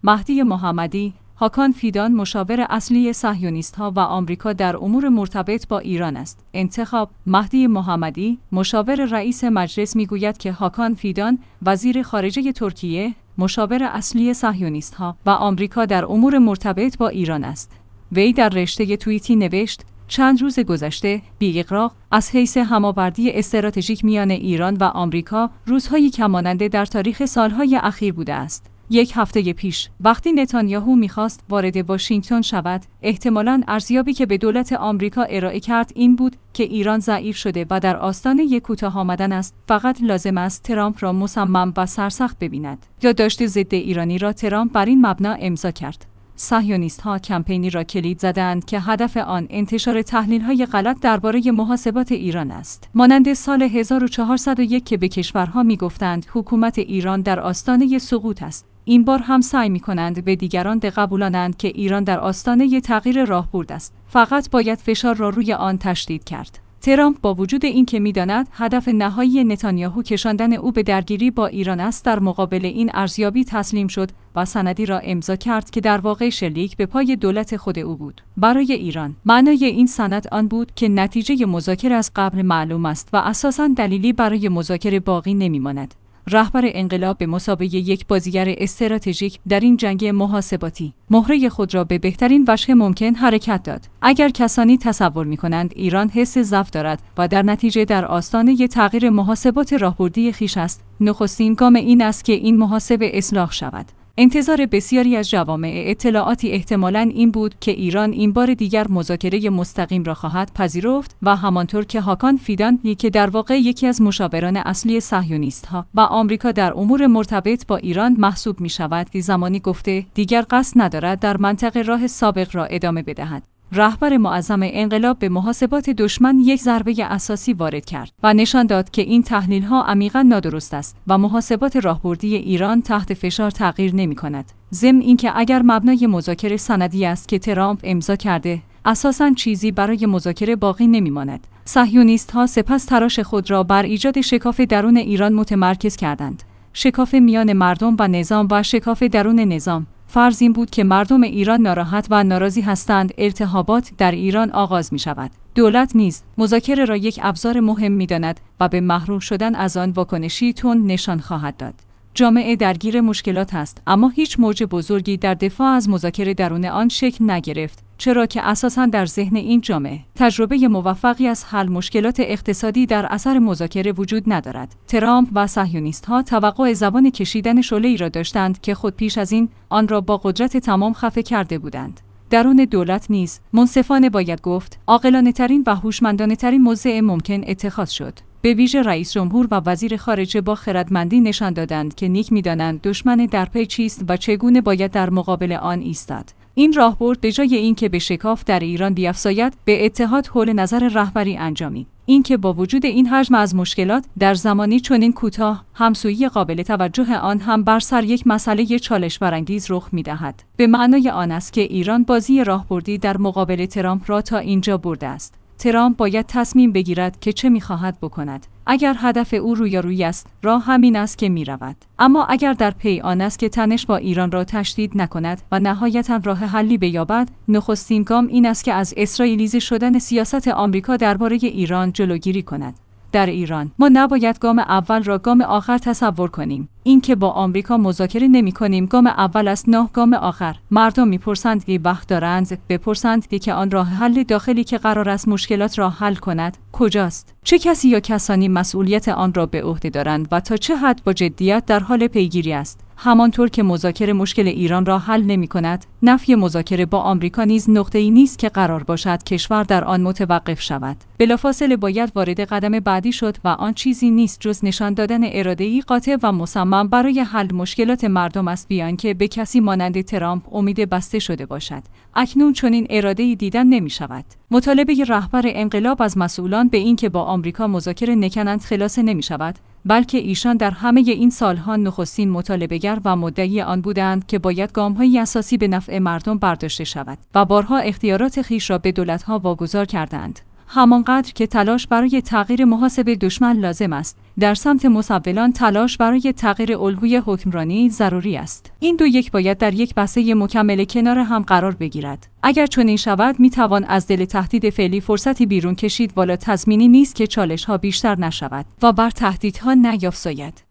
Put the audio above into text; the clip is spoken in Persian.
مهدی محمدی، هاکان فیدان مشاور اصلی صهیونیست‌ها و آمریکا در امور مرتبط با ایران است. انتخاب: مهدی محمدی، مشاور رئیس مجلس میگوید که هاکان فیدان، وزیر خارجه ترکیه، مشاور اصلی صهیونیست‌ها و آمریکا در امور مرتبط با ایران است. وی در رشته توییتی نوشت: چند روز گذشته، بی‌اغراق، از حیث هماوردی استراتژیک میان ایران و آمریکا، روزهایی کماننده در تاریخ سالهای اخیر بوده است. 1 هفته پیش، وقتی نتانیاهو می‌خواست وارد واشنگتن شود، احتمالاً ارزیابی که به دولت آمریکا ارائه کرد این بود که ایران ضعیف شده و در آستانه کوتاه آمدن است. فقط لازم است ترامپ را مصمم و سرسخت ببیند. یادداشت ضد ایرانی را ترامپ بر این مبنا امضا کرد. صهیونیست‌ها کمپینی را کلید زدند که هدف آن انتشار تحلیل‌های غلط درباره محاسبات ایران است. مانند سال 1401 که به کشورها می‌گفتند حکومت ایران در آستانه سقوط است. این بار هم سعی می‌کنند به دیگران بقبولانند که ایران در آستانه تغییر راهبرد است. فقط باید فشار را روی آن تشدید کرد. ترامپ با وجود اینکه می‌داند هدف نهایی نتانیاهو کشاندن او به درگیری با ایران است، در مقابل این ارزیابی تسلیم شد و سندی را امضا کرد که در واقع شلیک به پای دولت خود او بود. برای ایران، معنای این سند آن بود که نتیجه مذاکره از قبل معلوم است و اساساً دلیلی برای مذاکره باقی نمی‌ماند. رهبر انقلاب به مثابه یک بازیگر استراتژیک در این جنگ محاسباتی مهره خود را به بهترین وجه ممکن حرکت داد. اگر کسانی تصور می‌کنند ایران حس ضعف دارد و در نتیجه در آستانه تغییر محاسبات راهبردی خویش است، نخستین گام این است که این محاسبه اصلاح شود. انتظار بسیاری از جوامع اطلاعاتی احتمالاً این بود که ایران این بار دیگر مذاکره مستقیم را خواهد پذیرفت و همانطور که هاکان فیدان که در واقع یکی از مشاوران اصلی صهیونیست‌ها و آمریکا در امور مرتبط با ایران محسوب می‌شود، زمانی گفته دیگر قصد ندارد در منطقه راه سابق را ادامه بدهد. رهبر معظم انقلاب به محاسبات دشمن یک ضربه اساسی وارد کرد و نشان داد که این تحلیل‌ها عمیقاً نادرست است و محاسبات راهبردی ایران تحت فشار تغییر نمی‌کند. ضمن اینکه اگر مبنای مذاکره سندی است که ترامپ امضا کرده، اساساً چیزی برای مذاکره باقی نمی‌ماند. صهیونیست‌ها سپس تلاش خود را بر ایجاد شکاف درون ایران متمرکز کردند. شکاف میان مردم و نظام و شکاف درون نظام. فرض این بود که مردم ایران ناراحت و ناراضی هستند، التهابات در ایران آغاز می شود. دولت نیز مذاکره را یک ابزار مهم می داند و به محروم شدن از آن واکنشی تند نشان خواهد داد. جامعه درگیر مشکلات است، اما هیچ موج بزرگی در دفاع از مذاکره درون آن شکل نگرفت، چرا که اساساً در ذهن این جامعه تجربه موفقی از حل مشکلات اقتصادی در اثر مذاکره وجود ندارد. ترامپ و صهیونیست‌ها توقع زبان کشیدن شعله‌ای را داشتند که خود پیش از این آن را با قدرت تمام خفه کرده بودند. درون دولت نیز منصفانه باید گفت عاقلانه‌ترین و هوشمندانه‌ترین موضع ممکن اتخاذ شد. به ویژه رئیس جمهور و وزیر خارجه با خردمندی نشان دادند که نیک می‌دانند دشمن در پی چیست و چگونه باید در مقابل آن ایستاد. این راهبرد به جای اینکه به شکاف در ایران بیفزاید، به اتحاد حول نظر رهبری انجامید. اینکه با وجود این حجم از مشکلات در زمانی چنین کوتاه، همسویی قابل توجه آن هم بر سر یک مسئله چالش برانگیز رخ می‌دهد، به معنای آن است که ایران بازی راهبردی در مقابل ترامپ را تا اینجا برده است. ترامپ باید تصمیم بگیرد که چه می‌خواهد بکند. اگر هدف او رویارویی است، راه همین است که می‌رود. اما اگر در پی آن است که تنش با ایران را تشدید نکند و نهایتاً راه حلی بیابد، نخستین گام این است که از اسرائیلیزه شدن سیاست آمریکا درباره ایران جلوگیری کند. در ایران ما نباید گام اول را گام آخر تصور کنیم. اینکه با آمریکا مذاکره نمی‌کنیم گام اول است، نه گام آخر. مردم می‌پرسند که وقت دارند، بپرسند که آن راه حل داخلی که قرار است مشکلات را حل کند کجاست؟ چه کسی یا کسانی مسئولیت آن را به عهده دارند و تا چه حد با جدیت در حال پیگیری است؟ همانطور که مذاکره مشکل ایران را حل نمی‌کند، نفی مذاکره با آمریکا نیز نقطه‌ای نیست که قرار باشد کشور در آن متوقف شود. بلافاصله باید وارد قدم بعدی شد و آن چیزی نیست جز نشان دادن اراده‌ای قاطع و مصمم برای حل مشکلات مردم است، بیان که به کسی مانند ترامپ امید بسته شده باشد. اکنون چنین اراده‌ای دیدن نمی‌شود. مطالبه رهبر انقلاب از مسئولان به این که با آمریکا مذاکره نکنند خلاصه نمی‌شود، بلکه ایشان در همه این سالها نخستین مطالبه‌گر و مدعی آن بودند که باید گام‌های اساسی به نفع مردم برداشته شود و بارها اختیارات خویش را به دولت‌ها واگذار کردند. همانقدر که تلاش برای تغییر محاسب دشمن لازم است، در سمت مسولان تلاش برای تغییر الگوی حکمرانی ضروری است. این دو یک باید در یک بسته مکمل کنار هم قرار بگیرد. اگر چنین شود میتوان از دل تهدید فعلی فرصتی بیرون کشید، والا تضمینی نیست که چالش‌ها بیشتر نشود و بر تهدیدها نیفزاید.